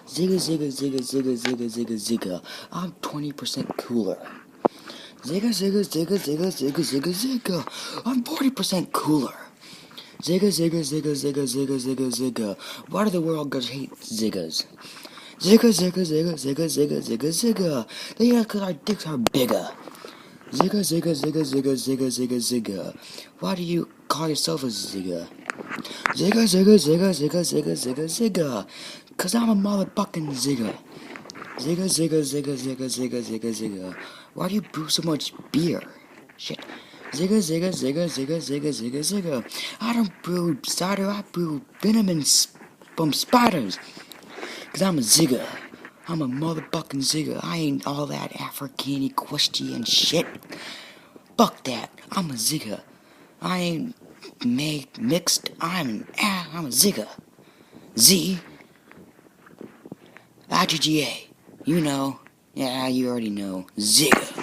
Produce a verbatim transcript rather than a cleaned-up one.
Zigga, zigga, zigga, zigga, zigga, zigga, zigga. I'm twenty percent cooler. Zigga, zigga, zigga, zigga, zigga, zigga, zigga. I'm forty percent cooler. Zigga, zigga, zigga, zigga, zigga, zigga, zigga. Why do the world guys hate ziggas? Zigga, zigga, zigga, zigga, zigga, zigga, zigga. They act because our dicks are bigger. Zigga, zigga, zigga, zigga, zigga, zigga, zigga. Why do you call yourself a zigga? Zigga, zigga, zigga, zigga, zigga, zigga, zigga. Cause I'm a motherfucking zigga. Zigga, zigga, zigga, zigga, zigga, zigga, zigga. Why do you brew so much beer? Shit. Zigga, zigga, zigga, zigga, zigga, zigga, zigga. I don't brew cider, I brew venom and sp- from spiders. Cause I'm a zigga. I'm a motherfucking zigga. I ain't all that African equestrian shit. Fuck that. I'm a zigga. I ain't make mixed. I'm an ah. I'm a zigga. Z. I G G A. You know. Yeah, you already know. Zigga.